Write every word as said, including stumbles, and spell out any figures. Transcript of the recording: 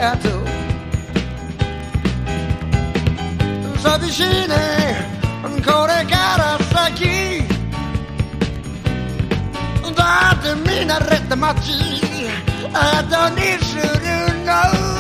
やと寂しいねこれから先だって見慣れた街後にするの